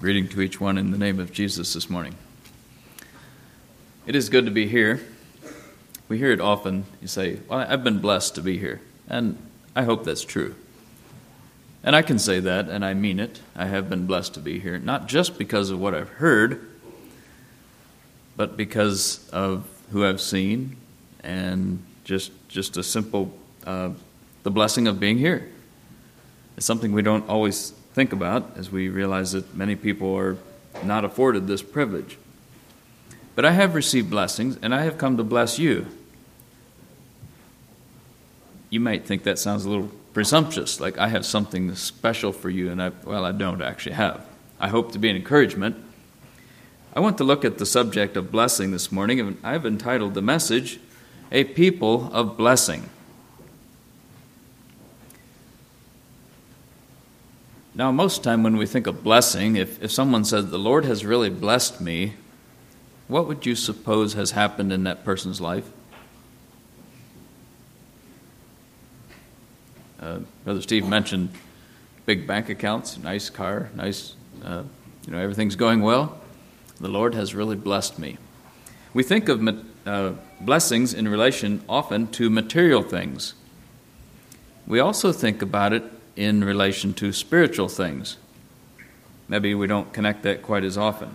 Greeting to each one in the name of Jesus this morning. It is good to be here. We hear it often. You say, well, I've been blessed to be here. And I hope that's true. And I can say that, and I mean it. I have been blessed to be here, not just because of what I've heard, but because of who I've seen, and just a simple, the blessing of being here. It's something we don't always think about, as we realize that many people are not afforded this privilege. But I have received blessings, and I have come to bless you. You might think that sounds a little presumptuous, like I have something special for you, and I don't actually have. I hope to be an encouragement. I want to look at the subject of blessing this morning, and I've entitled the message, A People of Blessing. Now, most of the time when we think of blessing, if someone says, the Lord has really blessed me, what would you suppose has happened in that person's life? Brother Steve mentioned big bank accounts, nice car, nice, everything's going well. The Lord has really blessed me. We think of blessings in relation often to material things. We also think about it in relation to spiritual things. Maybe we don't connect that quite as often.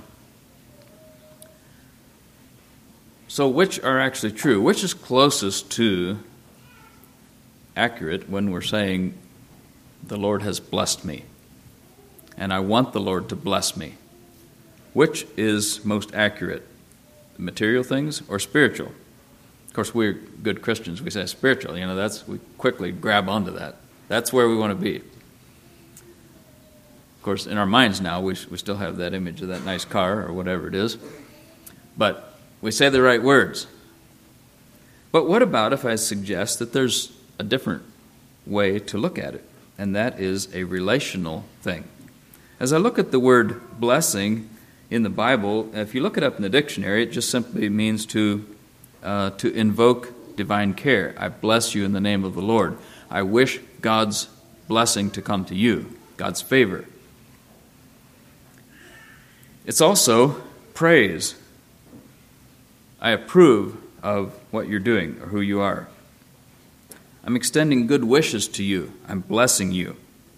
So which are actually true? Which is closest to accurate when we're saying, the Lord has blessed me, and I want the Lord to bless me? Which is most accurate, material things or spiritual? Of course, we're good Christians. We say spiritual. We quickly grab onto that. That's where we want to be. Of course, in our minds now, we still have that image of that nice car or whatever it is. But we say the right words. But what about if I suggest that there's a different way to look at it, and that is a relational thing? As I look at the word blessing in the Bible, if you look it up in the dictionary, it just simply means to invoke divine care. I bless you in the name of the Lord. I wish God's blessing to come to you, God's favor. It's also praise. I approve of what you're doing or who you are. I'm extending good wishes to you. I'm blessing you.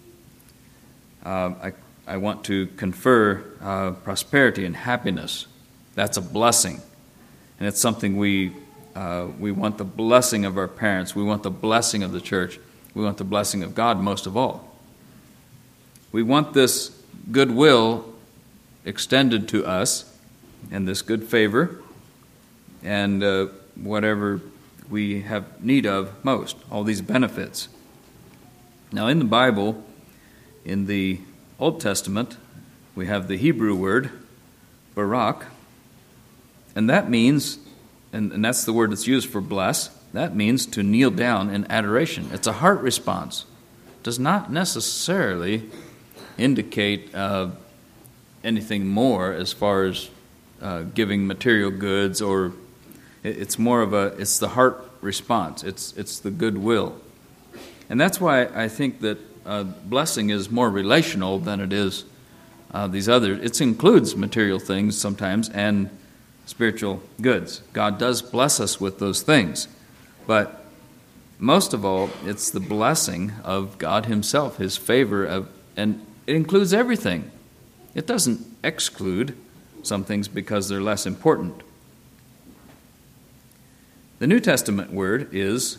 I want to confer prosperity and happiness. That's a blessing. And it's something we want the blessing of our parents. We want the blessing of the church. We want the blessing of God most of all. We want this goodwill extended to us and this good favor and whatever we have need of most, all these benefits. Now in the Bible, in the Old Testament, we have the Hebrew word, barak, and that means, and that's the word that's used for bless, that means to kneel down in adoration. It's a heart response. It does not necessarily indicate anything more as far as giving material goods, or it's more of it's the heart response. It's the goodwill. And that's why I think that blessing is more relational than it is these others. It includes material things sometimes and spiritual goods. God does bless us with those things. But most of all, it's the blessing of God himself, his favor, and it includes everything. It doesn't exclude some things because they're less important. The New Testament word is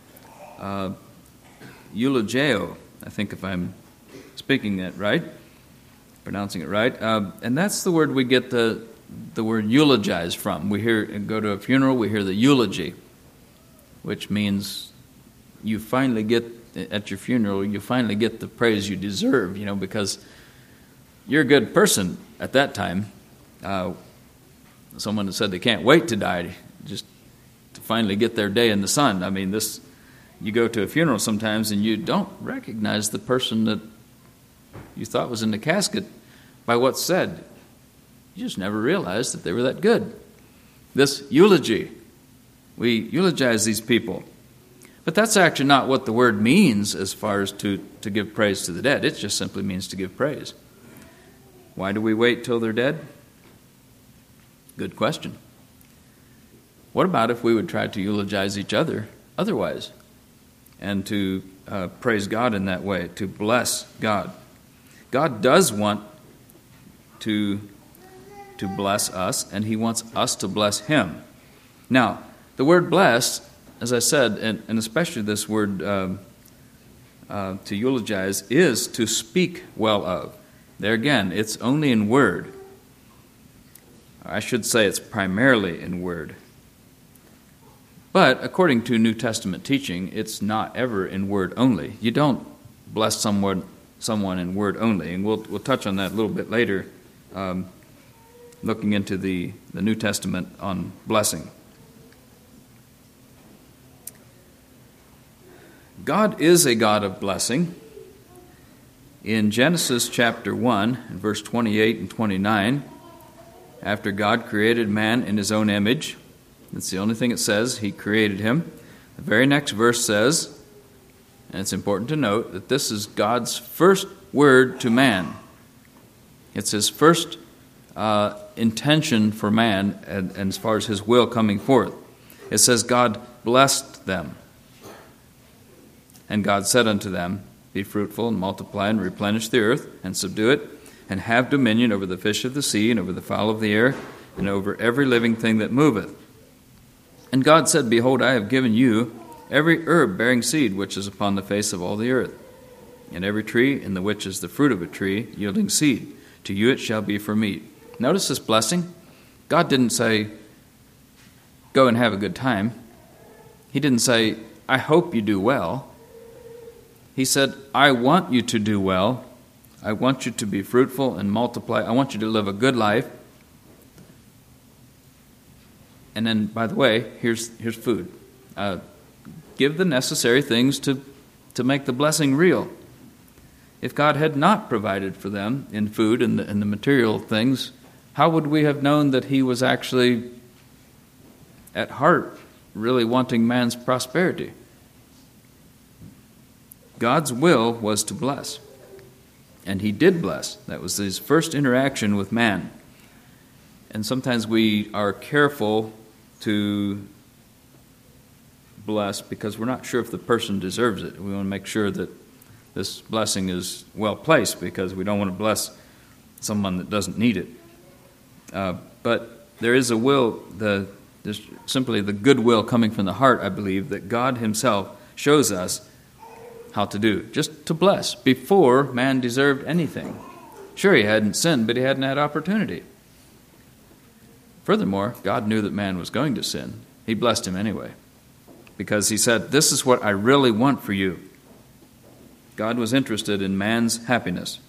eulogio, I think, if I'm speaking that right, pronouncing it right. And that's the word we get the word eulogize from. We go to a funeral, we hear the eulogy, which means you finally get, at your funeral, you finally get the praise you deserve, because you're a good person at that time. Someone said they can't wait to die, just to finally get their day in the sun. I mean, you go to a funeral sometimes and you don't recognize the person that you thought was in the casket by what's said. You just never realized that they were that good. This eulogy, we eulogize these people. But that's actually not what the word means as far as to give praise to the dead. It just simply means to give praise. Why do we wait till they're dead? Good question. What about if we would try to eulogize each other otherwise and to praise God in that way, to bless God? God does want to bless us, and he wants us to bless him. Now, the word bless, as I said, and especially this word to eulogize, is to speak well of. There again, it's only in word. I should say it's primarily in word. But according to New Testament teaching, it's not ever in word only. You don't bless someone in word only, and we'll touch on that a little bit later, looking into the New Testament on blessing. God is a God of blessing. In Genesis chapter 1, and verse 28 and 29, after God created man in his own image, that's the only thing it says, he created him. The very next verse says, and it's important to note that this is God's first word to man. It's his first intention for man, and as far as his will coming forth. It says, God blessed them. And God said unto them, Be fruitful and multiply and replenish the earth and subdue it, and have dominion over the fish of the sea and over the fowl of the air and over every living thing that moveth. And God said, Behold, I have given you every herb bearing seed which is upon the face of all the earth, and every tree in the which is the fruit of a tree yielding seed. To you it shall be for meat. Notice this blessing. God didn't say, Go and have a good time. He didn't say, I hope you do well. He said, I want you to do well. I want you to be fruitful and multiply. I want you to live a good life. And then, by the way, here's food. Give the necessary things to make the blessing real. If God had not provided for them in food and the material things, how would we have known that he was actually, at heart, really wanting man's prosperity? God's will was to bless, and he did bless. That was his first interaction with man. And sometimes we are careful to bless because we're not sure if the person deserves it. We want to make sure that this blessing is well placed because we don't want to bless someone that doesn't need it. But there is a will, there's simply the goodwill coming from the heart, I believe, that God himself shows us how to do, just to bless, before man deserved anything. Sure, he hadn't sinned, but he hadn't had opportunity. Furthermore, God knew that man was going to sin. He blessed him anyway, because he said, This is what I really want for you. God was interested in man's happiness.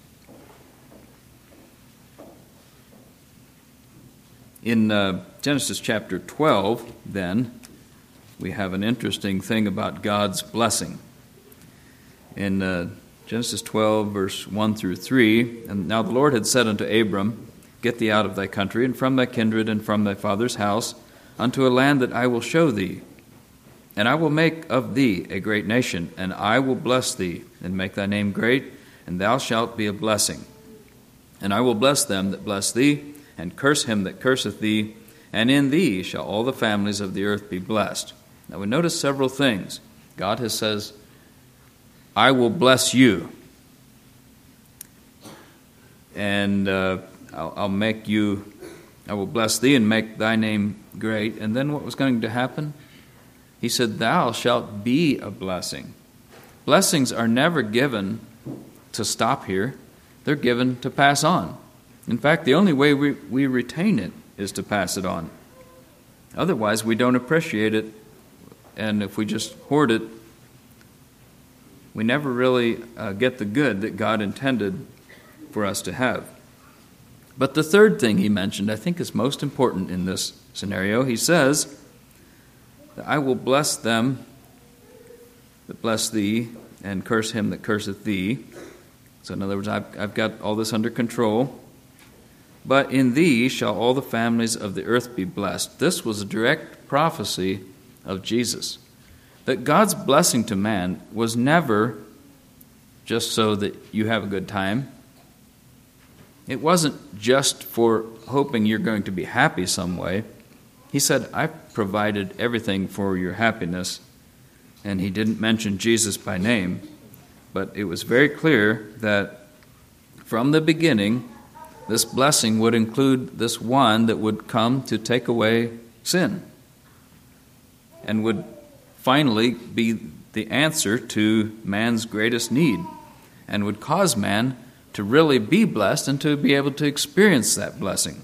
In Genesis chapter 12, then, we have an interesting thing about God's blessing. In Genesis 12, verse 1 through 3, And now the Lord had said unto Abram, Get thee out of thy country, and from thy kindred, and from thy father's house, unto a land that I will show thee. And I will make of thee a great nation, and I will bless thee, and make thy name great, and thou shalt be a blessing. And I will bless them that bless thee, and curse him that curseth thee, and in thee shall all the families of the earth be blessed. Now we notice several things. God has says, I will bless you, and I'll make you, I will bless thee and make thy name great. And then what was going to happen? He said, Thou shalt be a blessing. Blessings are never given to stop here. They're given to pass on. In fact, the only way we retain it is to pass it on. Otherwise, we don't appreciate it, and if we just hoard it, we never really get the good that God intended for us to have. But the third thing he mentioned, I think, is most important in this scenario. He says, I will bless them that bless thee, and curse him that curseth thee. So in other words, I've got all this under control. But in thee shall all the families of the earth be blessed. This was a direct prophecy of Jesus. That God's blessing to man was never just so that you have a good time. It wasn't just for hoping you're going to be happy some way. He said, I've provided everything for your happiness. And he didn't mention Jesus by name, but it was very clear that from the beginning, this blessing would include this one that would come to take away sin and would finally be the answer to man's greatest need and would cause man to really be blessed and to be able to experience that blessing.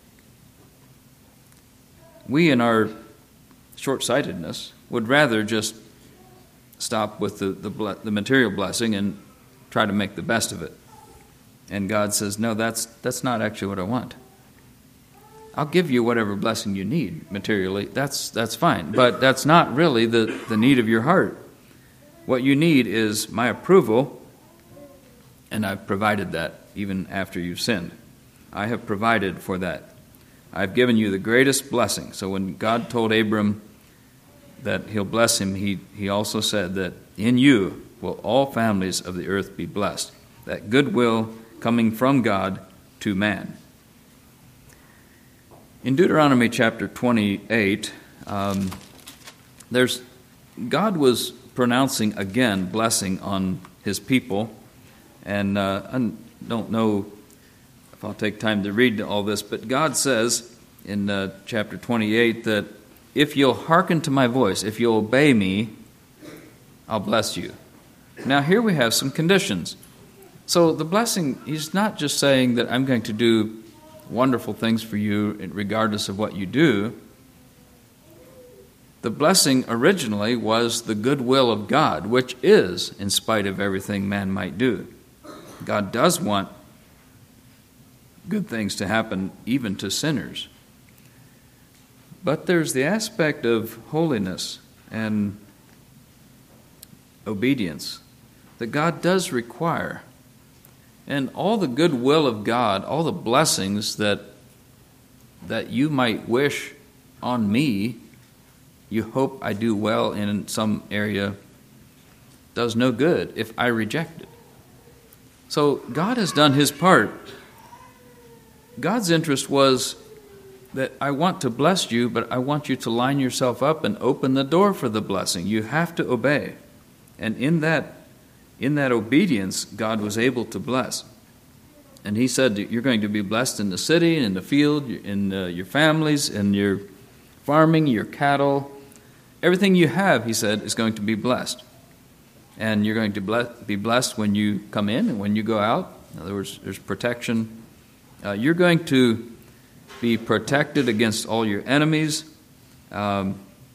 We, in our short-sightedness, would rather just stop with the material blessing and try to make the best of it. And God says, no, that's not actually what I want. I'll give you whatever blessing you need materially. That's fine. But that's not really the need of your heart. What you need is my approval, and I've provided that even after you've sinned. I have provided for that. I've given you the greatest blessing. So when God told Abram that he'll bless him, he also said that in you will all families of the earth be blessed. That goodwill coming from God to man. In Deuteronomy chapter 28, God was pronouncing again blessing on his people, and I don't know if I'll take time to read all this, but God says in chapter 28 that if you'll hearken to my voice, if you'll obey me, I'll bless you. Now here we have some conditions. So the blessing, he's not just saying that I'm going to do wonderful things for you regardless of what you do. The blessing originally was the goodwill of God, which is in spite of everything man might do. God does want good things to happen even to sinners. But there's the aspect of holiness and obedience that God does require. And all the goodwill of God, all the blessings that you might wish on me, you hope I do well in some area, does no good if I reject it. So God has done his part. God's interest was that I want to bless you, but I want you to line yourself up and open the door for the blessing. You have to obey. And in that obedience, God was able to bless. And he said, you're going to be blessed in the city, in the field, in your families, in your farming, your cattle. Everything you have, he said, is going to be blessed. And you're going to be blessed when you come in and when you go out. In other words, there's protection. You're going to be protected against all your enemies. And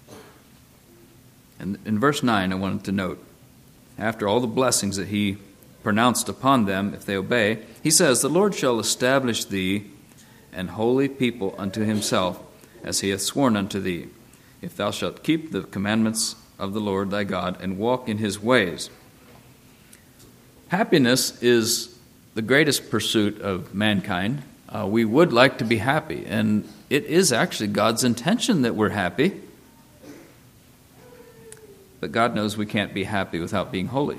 in verse 9, I wanted to note, after all the blessings that he pronounced upon them, if they obey, he says, the Lord shall establish thee an holy people unto himself, as he hath sworn unto thee, if thou shalt keep the commandments of the Lord thy God and walk in his ways. Happiness is the greatest pursuit of mankind. We would like to be happy, and it is actually God's intention that we're happy. But God knows we can't be happy without being holy.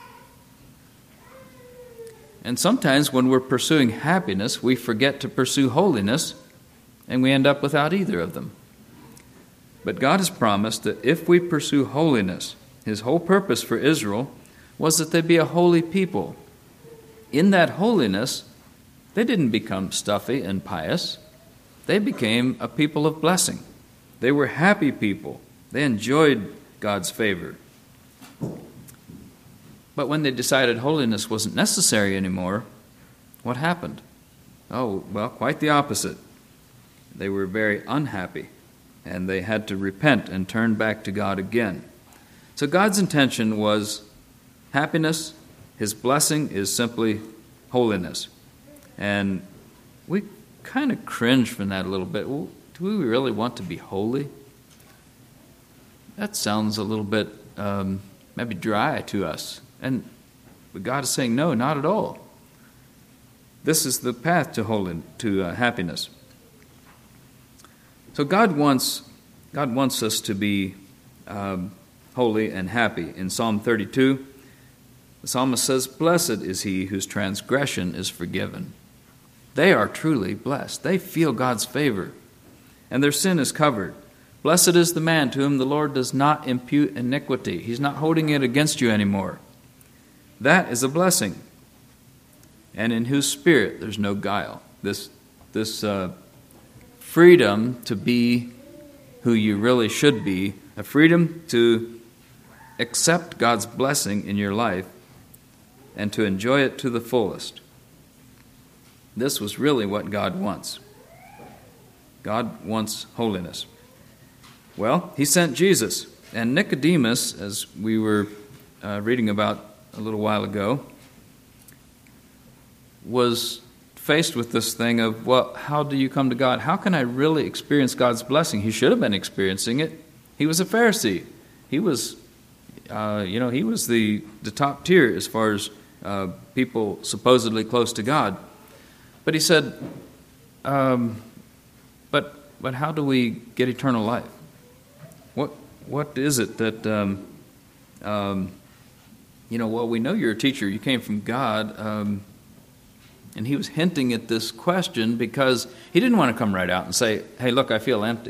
And sometimes when we're pursuing happiness, we forget to pursue holiness, and we end up without either of them. But God has promised that if we pursue holiness, his whole purpose for Israel was that they be a holy people. In that holiness, they didn't become stuffy and pious. They became a people of blessing. They were happy people. They enjoyed God's favor. But when they decided holiness wasn't necessary anymore, what happened? Oh, well, quite the opposite. They were very unhappy, and they had to repent and turn back to God again. So God's intention was happiness. His blessing is simply holiness. And we kind of cringe from that a little bit. Well, do we really want to be holy? That sounds a little bit maybe dry to us. But God is saying, no, not at all. This is the path to happiness. So God wants us to be holy and happy. In Psalm 32, the psalmist says, blessed is he whose transgression is forgiven, they are truly blessed. They feel God's favor, and their sin is covered. Blessed is the man to whom the Lord does not impute iniquity. He's not holding it against you anymore. That is a blessing. And in whose spirit there's no guile. This freedom to be who you really should be, a freedom to accept God's blessing in your life and to enjoy it to the fullest. This was really what God wants. God wants holiness. Well, he sent Jesus. And Nicodemus, as we were reading about a little while ago, was faced with this thing of, well, how do you come to God? How can I really experience God's blessing? He should have been experiencing it. He was a Pharisee. He was, he was the top tier as far as people supposedly close to God. But he said, but how do we get eternal life? What is it that, well, we know you're a teacher. You came from God. And he was hinting at this question because he didn't want to come right out and say, hey, look, I feel empty.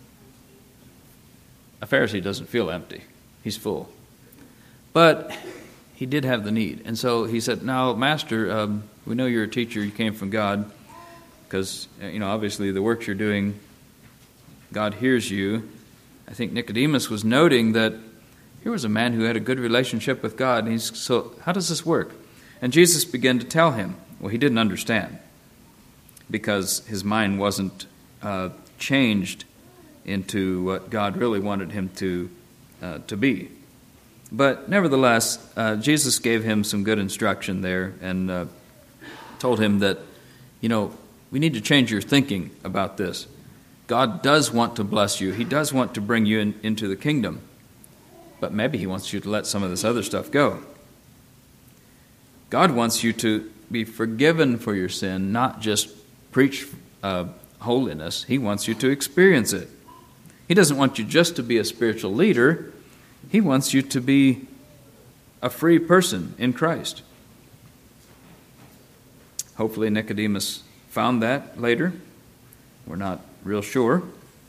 A Pharisee doesn't feel empty. He's full. But he did have the need. And so he said, now, Master, we know you're a teacher. You came from God because, obviously the works you're doing, God hears you. I think Nicodemus was noting that here was a man who had a good relationship with God. And so how does this work? And Jesus began to tell him. Well, he didn't understand because his mind wasn't changed into what God really wanted him to be. But nevertheless, Jesus gave him some good instruction there and told him that, we need to change your thinking about this. God does want to bless you. He does want to bring you into the kingdom. But maybe he wants you to let some of this other stuff go. God wants you to be forgiven for your sin, not just preach holiness. He wants you to experience it. He doesn't want you just to be a spiritual leader. He wants you to be a free person in Christ. Hopefully Nicodemus found that later. We're not real sure.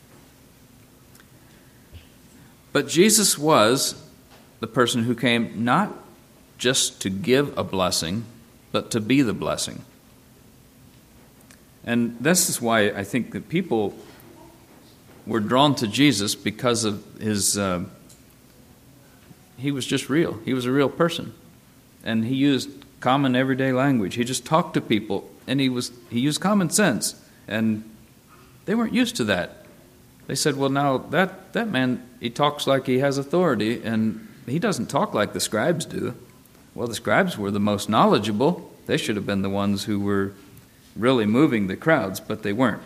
But Jesus was the person who came not just to give a blessing, but to be the blessing. And this is why I think that people were drawn to Jesus because of his, he was just real. He was a real person. And he used common everyday language. He just talked to people, and he used common sense. And they weren't used to that. They said, well, now that man, he talks like he has authority, and he doesn't talk like the scribes do. Well, the scribes were the most knowledgeable. They should have been the ones who were really moving the crowds, but they weren't.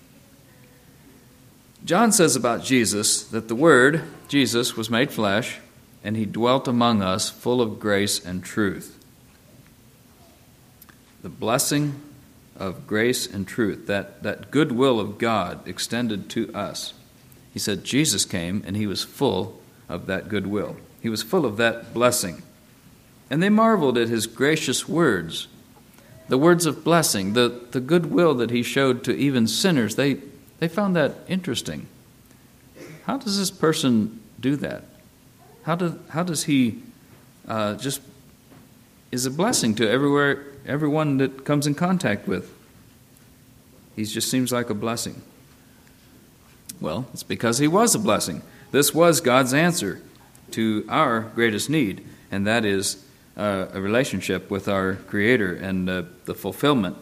John says about Jesus that the Word, Jesus, was made flesh, and he dwelt among us full of grace and truth. The blessing of grace and truth, that goodwill of God extended to us. He said Jesus came, and he was full of that goodwill. He was full of that blessing. And they marveled at his gracious words, the words of blessing, the goodwill that he showed to even sinners. They found that interesting. How does this person do that? How does he just is a blessing to everyone that comes in contact with? He just seems like a blessing. Well, it's because he was a blessing. This was God's answer to our greatest need, and that is a relationship with our Creator and the fulfillment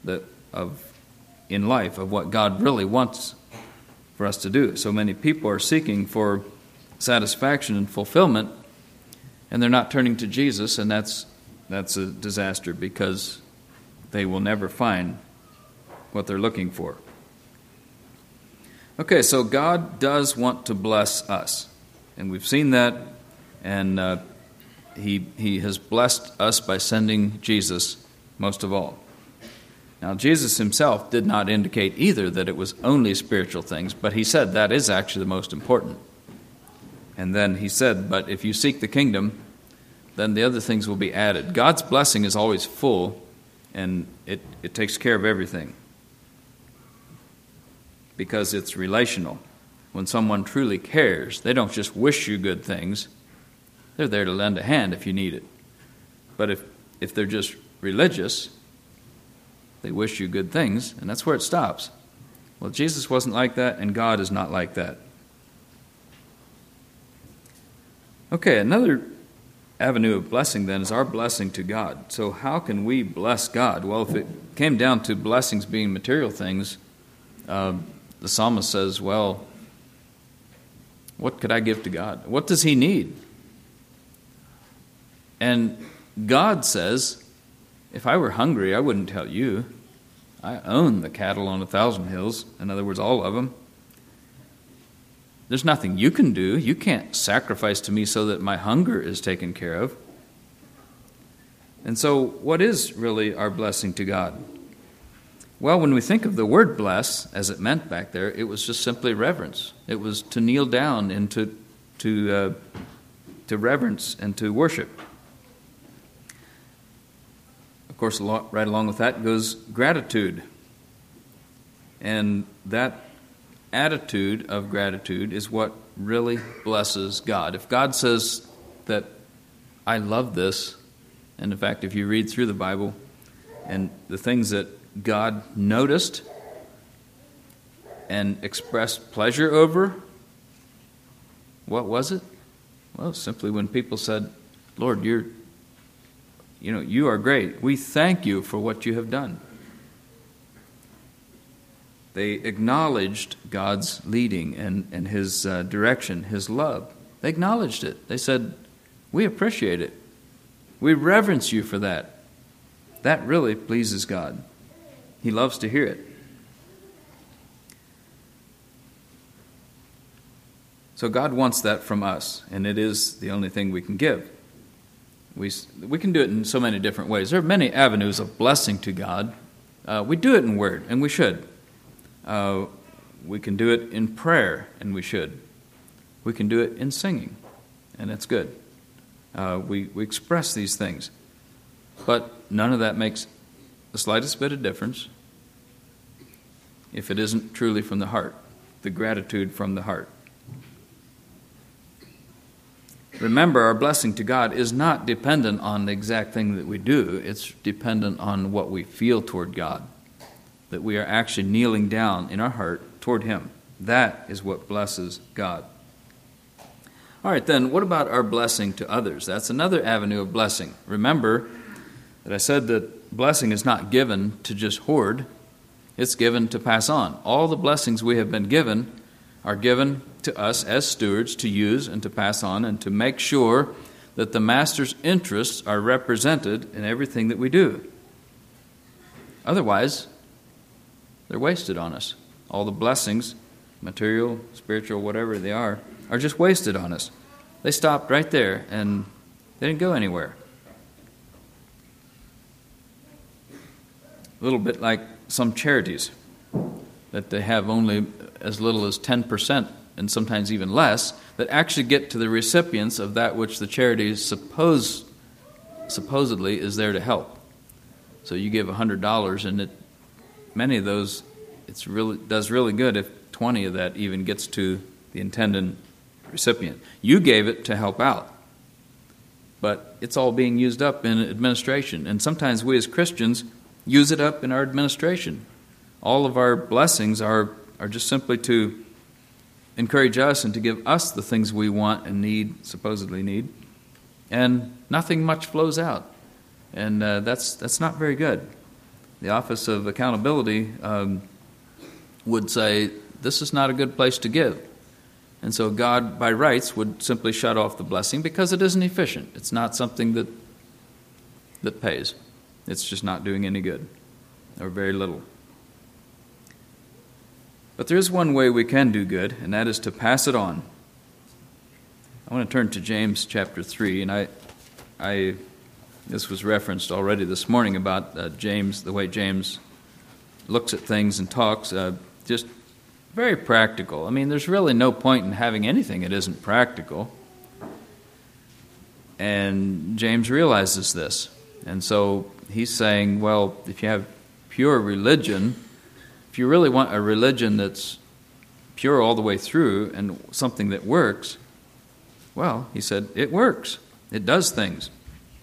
in life of what God really wants for us to do. So many people are seeking for satisfaction and fulfillment, and they're not turning to Jesus, and that's a disaster because they will never find what they're looking for. Okay, so God does want to bless us, and we've seen that, and He has blessed us by sending Jesus most of all. Now, Jesus himself did not indicate either that it was only spiritual things, but he said that is actually the most important. And then he said, but if you seek the kingdom, then the other things will be added. God's blessing is always full, and it takes care of everything because it's relational. When someone truly cares, they don't just wish you good things. They're there to lend a hand if you need it. But if they're just religious, they wish you good things, and that's where it stops. Well, Jesus wasn't like that, and God is not like that. Okay, another avenue of blessing then is our blessing to God. So how can we bless God? Well, if it came down to blessings being material things, the psalmist says, well, what could I give to God? What does he need? And God says, if I were hungry, I wouldn't tell you. I own the cattle on 1,000 hills. In other words, all of them. There's nothing you can do. You can't sacrifice to me so that my hunger is taken care of. And so what is really our blessing to God? Well, when we think of the word bless, as it meant back there, it was just simply reverence. It was to kneel down and to reverence and to worship. Of course, right along with that goes gratitude. And that attitude of gratitude is what really blesses God. If God says that I love this, and in fact, if you read through the Bible and the things that God noticed and expressed pleasure over, what was it? Well, simply when people said, Lord, you are great. We thank you for what you have done. They acknowledged God's leading and his direction, his love. They acknowledged it. They said, we appreciate it. We reverence you for that. That really pleases God. He loves to hear it. So God wants that from us, and it is the only thing we can give. We can do it in so many different ways. There are many avenues of blessing to God. We do it in word, and we should. We can do it in prayer, and we should. We can do it in singing, and it's good. We express these things. But none of that makes the slightest bit of difference if it isn't truly from the heart, the gratitude from the heart. Remember, our blessing to God is not dependent on the exact thing that we do. It's dependent on what we feel toward God, that we are actually kneeling down in our heart toward Him. That is what blesses God. All right, then, what about our blessing to others? That's another avenue of blessing. Remember that I said that blessing is not given to just hoard. It's given to pass on. All the blessings we have been given are given to us as stewards to use and to pass on and to make sure that the Master's interests are represented in everything that we do. Otherwise, they're wasted on us. All the blessings, material, spiritual, whatever they are just wasted on us. They stopped right there and they didn't go anywhere. A little bit like some charities that they have only as little as 10% and sometimes even less that actually get to the recipients of that which the charity supposedly is there to help. So you give $100 and many of those does really good if 20 of that even gets to the intended recipient. You gave it to help out, but it's all being used up in administration. And sometimes we as Christians use it up in our administration. All of our blessings are just simply to encourage us and to give us the things we want and supposedly need, and nothing much flows out. And that's not very good. The Office of Accountability would say, this is not a good place to give. And so God, by rights, would simply shut off the blessing because it isn't efficient. It's not something that pays. It's just not doing any good, or very little. But there is one way we can do good, and that is to pass it on. I want to turn to James chapter 3, and this was referenced already this morning about James, the way James looks at things and talks, just very practical. I mean, there's really no point in having anything that isn't practical. And James realizes this. And so he's saying, well, if you have pure religion, if you really want a religion that's pure all the way through and something that works, well, he said, it works. It does things.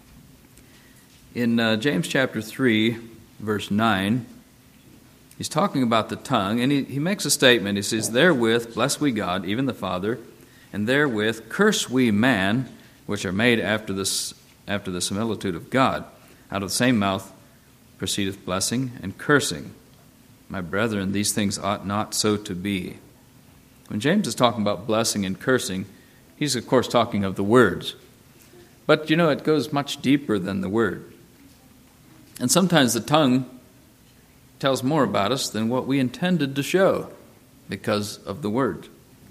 In James chapter 3, verse 9, he's talking about the tongue, and he makes a statement. He says, therewith bless we God, even the Father, and therewith curse we man, which are made after the similitude of God. Out of the same mouth proceedeth blessing and cursing. My brethren, these things ought not so to be. When James is talking about blessing and cursing, he's of course talking of the words. But it goes much deeper than the word. And sometimes the tongue tells more about us than what we intended to show because of the word.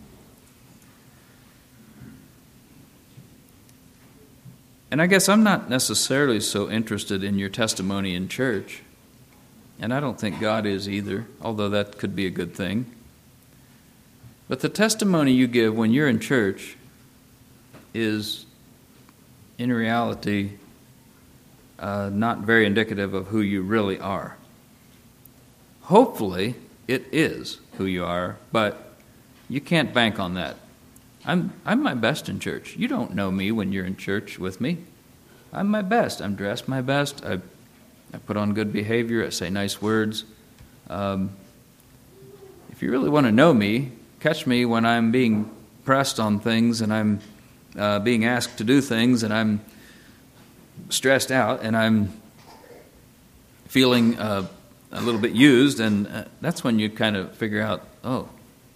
And I guess I'm not necessarily so interested in your testimony in church, and I don't think God is either, although that could be a good thing. But the testimony you give when you're in church is, in reality, not very indicative of who you really are. Hopefully, it is who you are, but you can't bank on that. I'm my best in church. You don't know me when you're in church with me. I'm my best. I'm dressed my best. I put on good behavior. I say nice words. If you really want to know me, catch me when I'm being pressed on things and I'm being asked to do things and I'm stressed out and I'm feeling a little bit used, and that's when you kind of figure out, oh,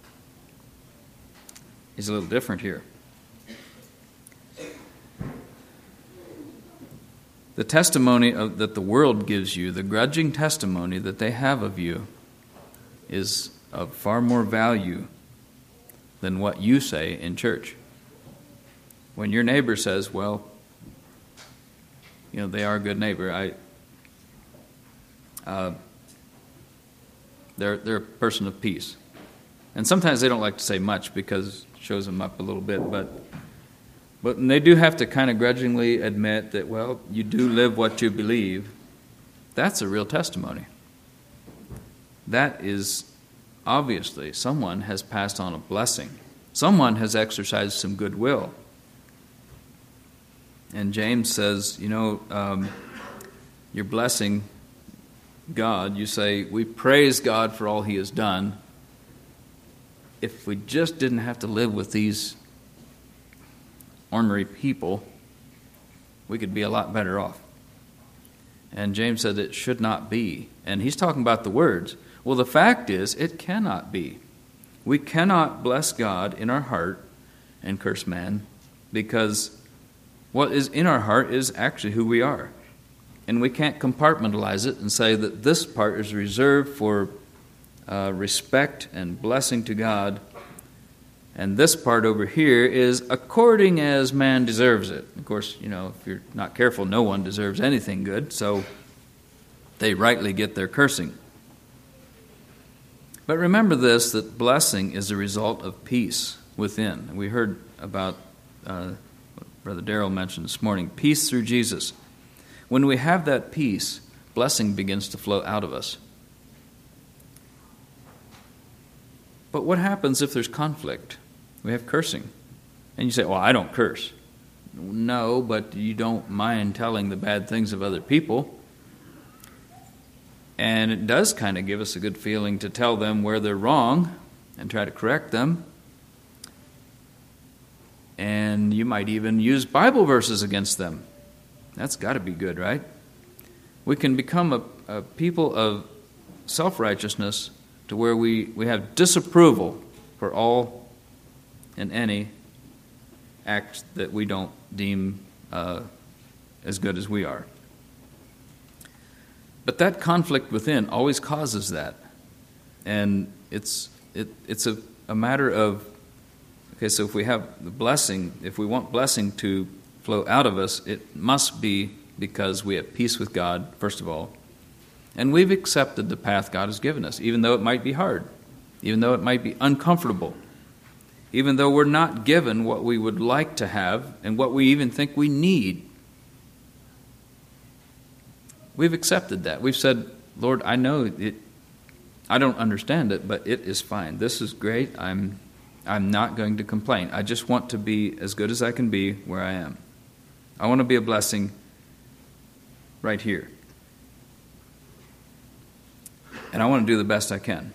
he's a little different here. The testimony that the world gives you, the grudging testimony that they have of you, is of far more value than what you say in church. When your neighbor says, well, they are a good neighbor. They're a person of peace. And sometimes they don't like to say much because it shows them up a little bit, but they do have to kind of grudgingly admit that, well, you do live what you believe. That's a real testimony. That is obviously someone has passed on a blessing. Someone has exercised some goodwill. And James says, you're blessing God. You say, we praise God for all he has done. If we just didn't have to live with these ornery people, we could be a lot better off. And James said it should not be. And he's talking about the words. Well, the fact is, it cannot be. We cannot bless God in our heart and curse man, because what is in our heart is actually who we are. And we can't compartmentalize it and say that this part is reserved for respect and blessing to God, and this part over here is according as man deserves it. Of course, if you're not careful, no one deserves anything good, so they rightly get their cursing. But remember this, that blessing is a result of peace within. We heard about what Brother Darrell mentioned this morning, peace through Jesus. When we have that peace, blessing begins to flow out of us. But what happens if there's conflict? We have cursing. And you say, well, I don't curse. No, but you don't mind telling the bad things of other people. And it does kind of give us a good feeling to tell them where they're wrong and try to correct them. And you might even use Bible verses against them. That's got to be good, right? We can become a people of self-righteousness to where we have disapproval for all and any act that we don't deem as good as we are. But that conflict within always causes that. And it's a matter of, okay, so if we have the blessing, if we want blessing to flow out of us, it must be because we have peace with God, first of all, and we've accepted the path God has given us, even though it might be hard, even though it might be uncomfortable, even though we're not given what we would like to have and what we even think we need. we've accepted that. We've said, Lord, I know it. I don't understand it, but it is fine. This is great. I'm not going to complain. I just want to be as good as I can be where I am. I want to be a blessing right here. And I want to do the best I can.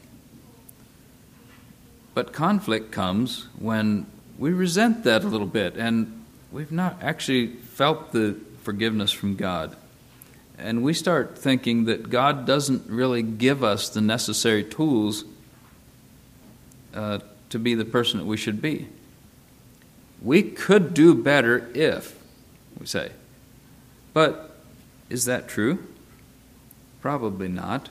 But conflict comes when we resent that a little bit, and we've not actually felt the forgiveness from God. And we start thinking that God doesn't really give us the necessary tools to be the person that we should be. We could do better if, we say. But is that true? Probably not.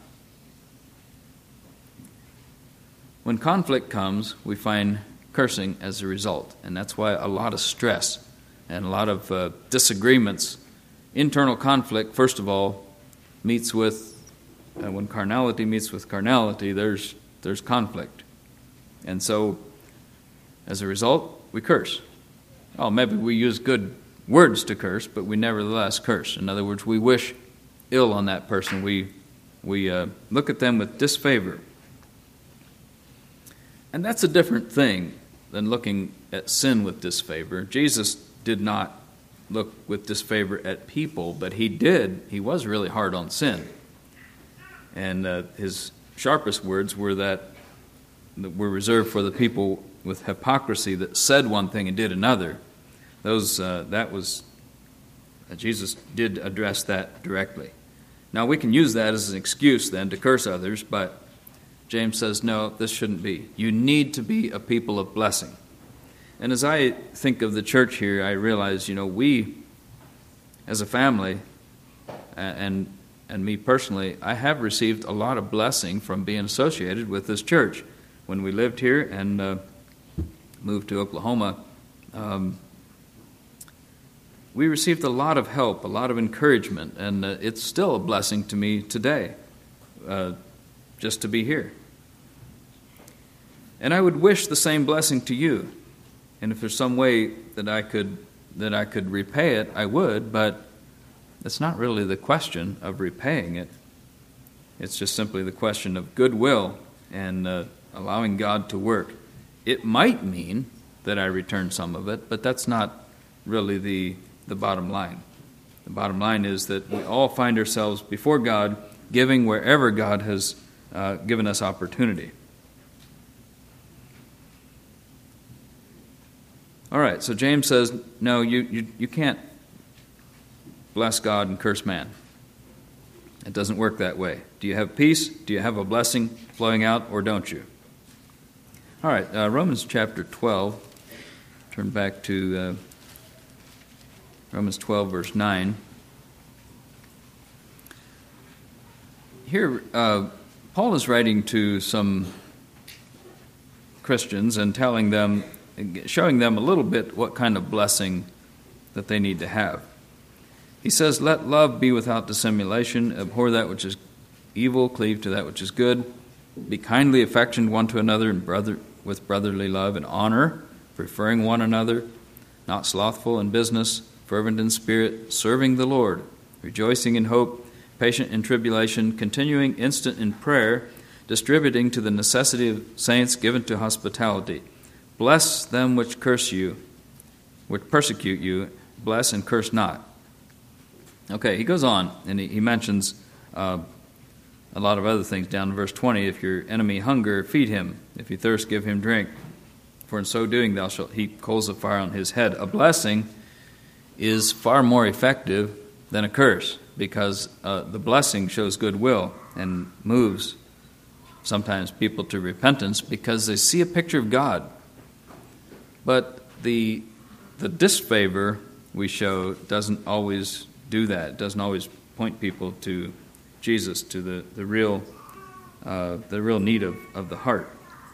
When conflict comes, we find cursing as a result. And that's why a lot of stress and a lot of disagreements, internal conflict, first of all, meets with, when carnality meets with carnality, there's conflict. And so, as a result, we curse. Oh, maybe we use good words to curse, but we nevertheless curse. In other words, we wish ill on that person. We look at them with disfavor. And that's a different thing than looking at sin with disfavor. Jesus did not look with disfavor at people, but he was really hard on sin. And his sharpest words were that were reserved for the people with hypocrisy that said one thing and did another. Jesus did address that directly. Now we can use that as an excuse then to curse others, but James says, no, this shouldn't be. You need to be a people of blessing. And as I think of the church here, I realize, we, as a family, and me personally, I have received a lot of blessing from being associated with this church. When we lived here and moved to Oklahoma, we received a lot of help, a lot of encouragement, and it's still a blessing to me today, just to be here. And I would wish the same blessing to you. And if there's some way that I could repay it, I would, but it's not really the question of repaying it. It's just simply the question of goodwill and allowing God to work. It might mean that I return some of it, but that's not really the bottom line. The bottom line is that we all find ourselves before God, giving wherever God has given us opportunity. All right, so James says, no, you can't bless God and curse man. It doesn't work that way. Do you have peace? Do you have a blessing flowing out, or don't you? All right, Romans chapter 12. Turn back to Romans 12, verse 9. Here, Paul is writing to some Christians and showing them a little bit what kind of blessing that they need to have. He says, let love be without dissimulation, abhor that which is evil, cleave to that which is good, be kindly affectioned one to another with brotherly love and honor, preferring one another, not slothful in business, fervent in spirit, serving the Lord, rejoicing in hope, patient in tribulation, continuing instant in prayer, distributing to the necessity of saints, given to hospitality. Bless them which curse you, which persecute you, bless and curse not. Okay, he goes on, and he mentions a lot of other things down in verse 20. If your enemy hunger, feed him. If he thirst, give him drink. For in so doing thou shalt heap coals of fire on his head. A blessing is far more effective than a curse, because the blessing shows goodwill and moves sometimes people to repentance because they see a picture of God. But the disfavor we show doesn't always do that. It doesn't always point people to Jesus, to the real need of the heart.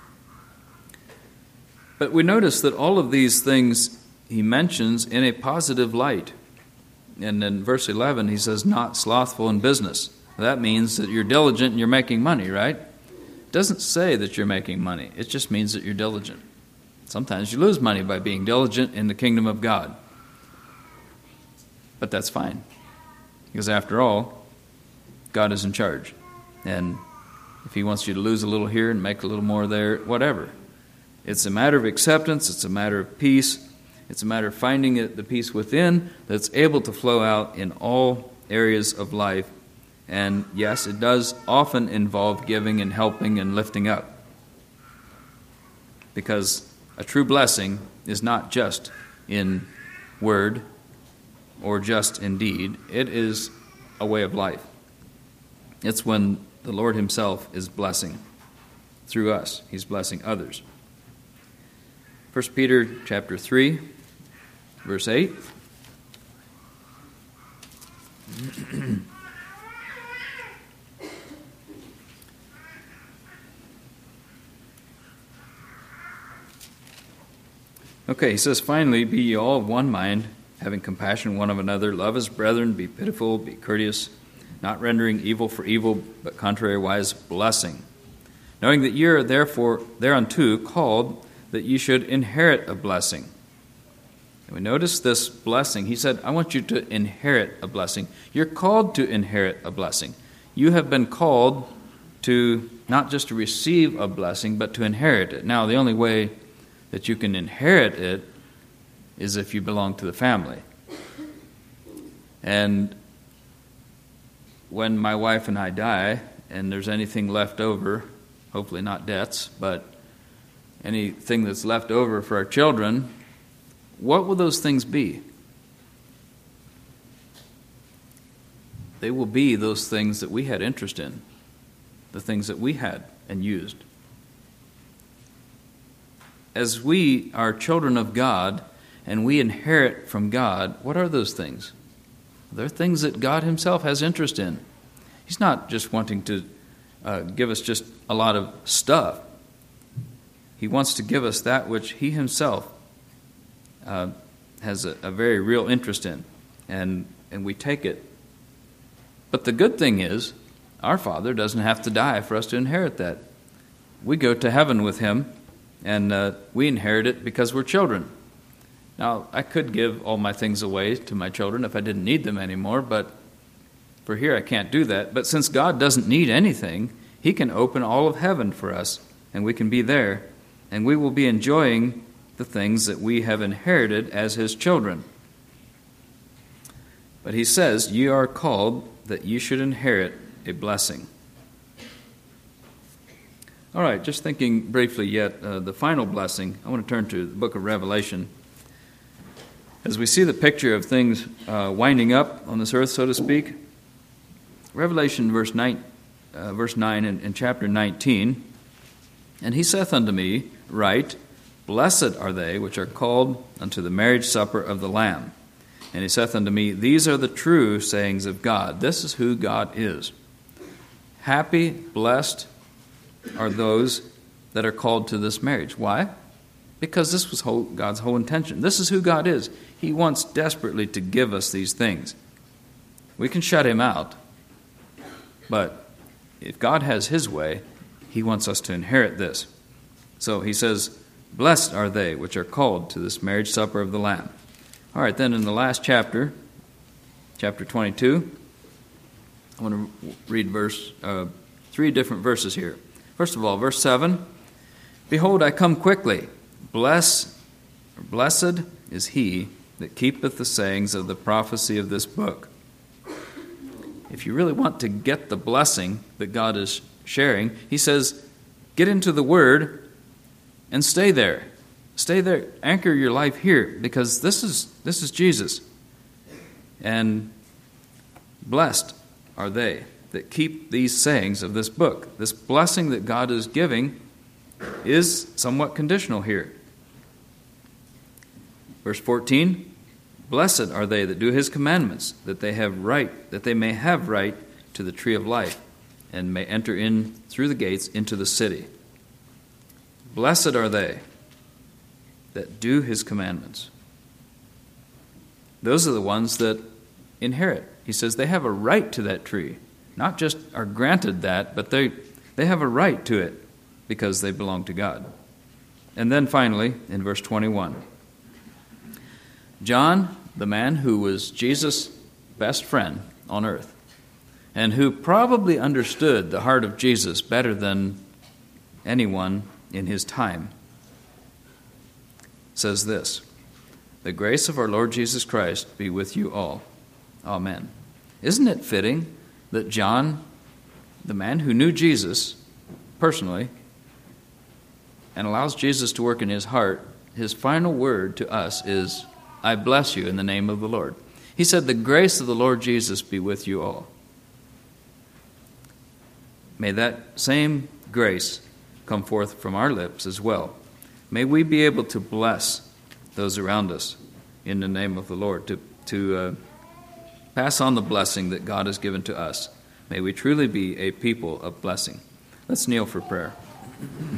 But we notice that all of these things he mentions in a positive light. And in verse 11 he says, not slothful in business. That means that you're diligent and you're making money, right? It doesn't say that you're making money. It just means that you're diligent. Sometimes you lose money by being diligent in the kingdom of God. But that's fine. Because after all, God is in charge. And if he wants you to lose a little here and make a little more there, whatever. It's a matter of acceptance. It's a matter of peace. It's a matter of finding the peace within that's able to flow out in all areas of life. And yes, it does often involve giving and helping and lifting up. Because a true blessing is not just in word or just in deed. It is a way of life. It's when the Lord himself is blessing through us. He's blessing others. 1 Peter chapter 3, verse 8. Okay, he says, finally, be ye all of one mind, having compassion one of another, love as brethren, be pitiful, be courteous, not rendering evil for evil, but contrariwise blessing. Knowing that ye are therefore thereunto called, that ye should inherit a blessing. And we notice this blessing. He said, I want you to inherit a blessing. You're called to inherit a blessing. You have been called to not just to receive a blessing, but to inherit it. Now, the only way that you can inherit it is if you belong to the family. And when my wife and I die, and there's anything left over, hopefully not debts, but anything that's left over for our children, what will those things be? They will be those things that we had interest in, the things that we had and used. As we are children of God and we inherit from God, what are those things? They're things that God himself has interest in. He's not just wanting to give us just a lot of stuff. He wants to give us that which he himself has a very real interest in, and we take it. But the good thing is, our Father doesn't have to die for us to inherit that. We go to heaven with him, and we inherit it because we're children. Now, I could give all my things away to my children if I didn't need them anymore, but for here I can't do that. But since God doesn't need anything, he can open all of heaven for us, and we can be there, and we will be enjoying the things that we have inherited as his children. But he says, ye are called that ye should inherit a blessing. All right, just thinking briefly yet, the final blessing, I want to turn to the book of Revelation. As we see the picture of things winding up on this earth, so to speak, Revelation verse 9 in chapter 19, and he saith unto me, write, blessed are they which are called unto the marriage supper of the Lamb. And he saith unto me, these are the true sayings of God. This is who God is. Happy, blessed are those that are called to this marriage. Why? Because this was God's whole intention. This is who God is. He wants desperately to give us these things. We can shut him out, but if God has his way, he wants us to inherit this. So he says, blessed are they which are called to this marriage supper of the Lamb. All right, then in the last chapter, chapter 22, I want to read three different verses here. First of all, verse 7, behold, I come quickly. Blessed is he that keepeth the sayings of the prophecy of this book. If you really want to get the blessing that God is sharing, he says, get into the Word and stay there. Stay there. Anchor your life here, because this is Jesus. And blessed are they that keep these sayings of this book. This blessing that God is giving is somewhat conditional here. Verse 14, blessed are they that do his commandments, that they may have right to the tree of life, and may enter in through the gates into the city. Blessed are they that do his commandments. Those are the ones that inherit. He says they have a right to that tree. Not just are granted that, but they have a right to it because they belong to God. And then finally, in verse 21, John, the man who was Jesus' best friend on earth, and who probably understood the heart of Jesus better than anyone in his time, says this: "The grace of our Lord Jesus Christ be with you all. Amen." Isn't it fitting that John, the man who knew Jesus personally and allows Jesus to work in his heart, his final word to us is, "I bless you in the name of the Lord." He said, "The grace of the Lord Jesus be with you all." May that same grace come forth from our lips as well. May we be able to bless those around us in the name of the Lord, to pass on the blessing that God has given to us. May we truly be a people of blessing. Let's kneel for prayer.